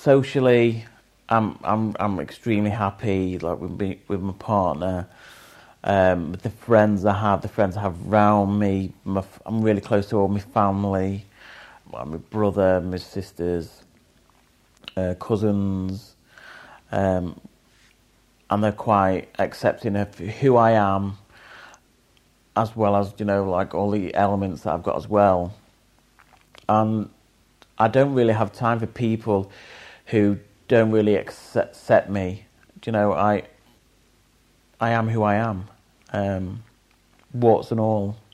socially, I'm extremely happy, like with my partner, with the friends I have around me. I'm really close to all my family, my brother, my sisters, cousins, and they're quite accepting of who I am, as well as like all the elements that I've got as well. And I don't really have time for people who don't really accept me. I am who I am, warts and all.